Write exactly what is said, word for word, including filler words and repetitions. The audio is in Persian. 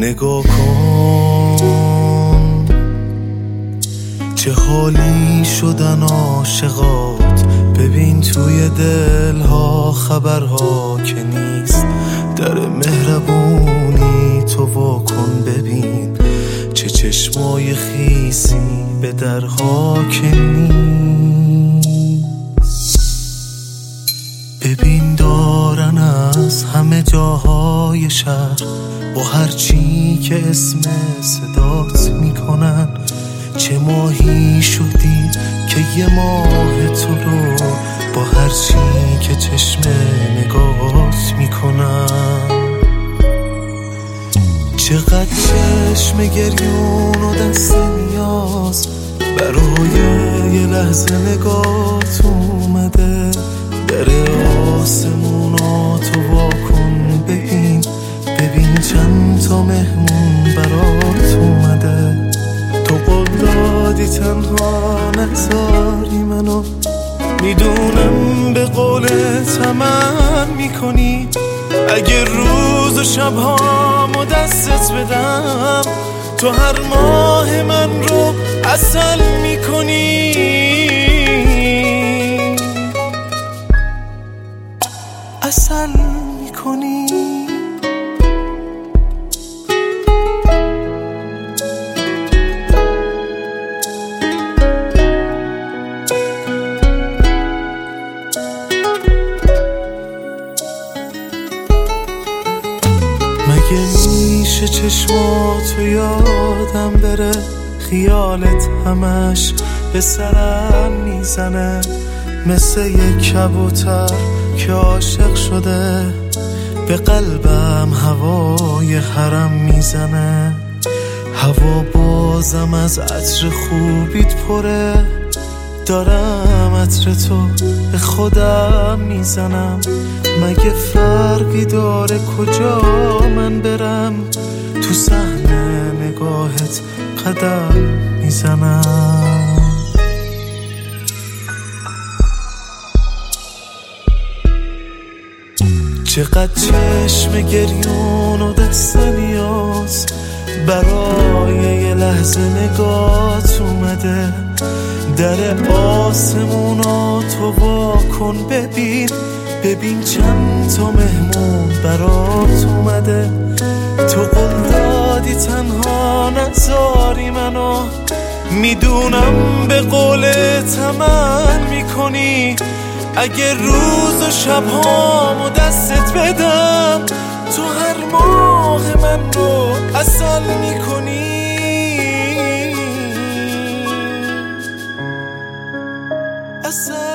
نگاه کن چه حالی شدن عاشقات، ببین توی دلها خبرها که نیست، در مهربونی تو وا کن ببین چه چشمای خیسی به درها که نیست. ببین دارن از همه جاهای شهر با هر چی که اسم صدات میکنن، چه ماهی شدی که یه ماه تو رو با هر چی که چشم نگاهت میکنن. چقدر چشم گریون و دست نیاز برای یه لحظه نگاهت اومده، در آسموناتو وا کن ببین ببین چند تا مهمون برات اومده. تو قول دادی تنها نگذاری منو، میدونم به قولت عمل میکنی، اگه روز و شبهامو دستت بدم تو هر ماه من رو عسل میکنی. عسل میکنی. مگه میشه چشماتو یادم بره، خیالت همش به سرم میزنه، مثل یک کبوتر که عاشق شده به قلبم هوای حرم میزنه. هوا بازم از عطر خوبیت پره، دارم عطر تو به خودم میزنم، مگه فرقی داره کجا من برم، تو صحنه نگاهت قدم میزنم. چقدر چشم گریون و دست نیاز برای یه لحظه نگاهت اومده، در آسموناتو وا کن ببین ببین چند تا مهمون برات اومده. تو قول دادی تنها نذاری منو، میدونم به قولت عمل میکنی، اگه روز و شبهامو دستت بدم تو هر ماه من رو عسل میکنی. عسل